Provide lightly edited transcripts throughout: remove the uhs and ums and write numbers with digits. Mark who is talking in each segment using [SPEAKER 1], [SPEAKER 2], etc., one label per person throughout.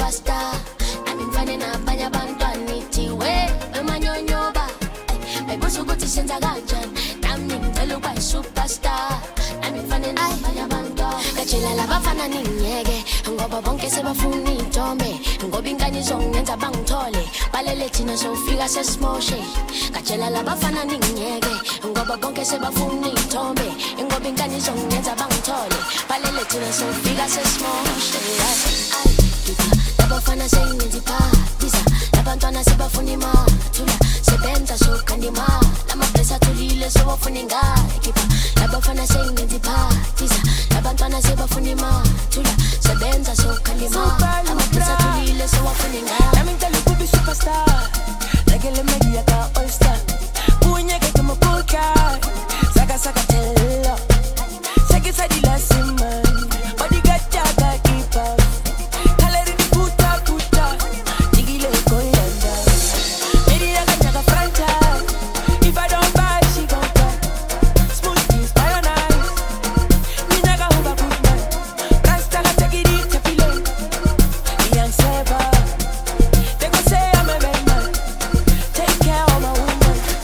[SPEAKER 1] superstar. I'm in finding a banya bandanity way. Emanyonyoba. I was so good to send a ganjan. I'm in fellow by superstar. I'm in finding a banya banda. Kachela la bafana ninyege. Ngoba bonke sebafuni intombe. Ngoba ingane zongenza bangithole. Balele thina sofika sesimoshe. Kachela la bafana ninyege. Ngoba bonke sebafuni intombe. Ngoba ingane zongenza bangithole. Balele thina sofika sesimoshe. Labafana sengenza iphatiza. Labantwana sebafuna imathula. Sebenza sokhandima. Lamablessa thulile sobafuna ingakipha. Labafana sengenza iphatiza. Labantwana sebafuna imathula. Sebenza sokhandima. Lamablessa thulile sobafuna ingakipha.
[SPEAKER 2] Nami ngicela ukuba superstar. Like le media ka all star. Kunyeke kama podcast. Saka tell. Saki sadila simman. Body gacha ga keep up. Kalari di puta. Digile koyanda. Media ga franchise. If I don't buy, she gon' buy. Smooth is mayonnaise. Nina ga huba good man. Rasta ga take it chapile. Young Seva. They gon' say I'm a bad man. Take care of my woman.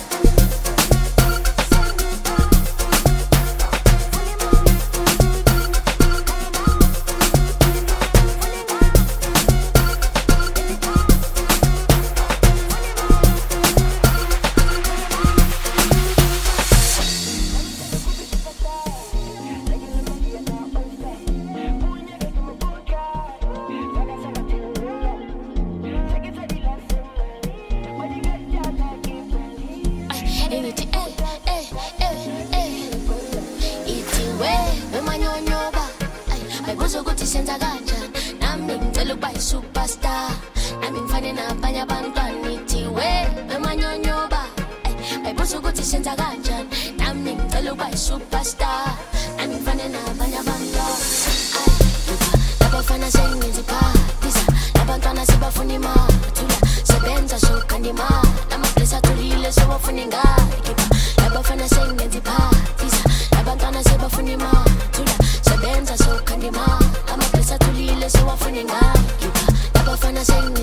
[SPEAKER 1] Superstar, I'm in finding a banya bandanity way. Emanyonyoba, I was so good to send a ganjan. I'm in fellow by superstar. I'm in finding a banya banda. Labafana sengenza iphatiza. Labantwana sebafuna imathula. Sebenza sokhandima. Lamablessa thulile sobafuna ingakipha. Labafana sengenza iphatiza. Labantwana sebafuna imathula. Sebenza sokhandima. Lamablessa thulile sobafuna ingakipha. Labafana sengenza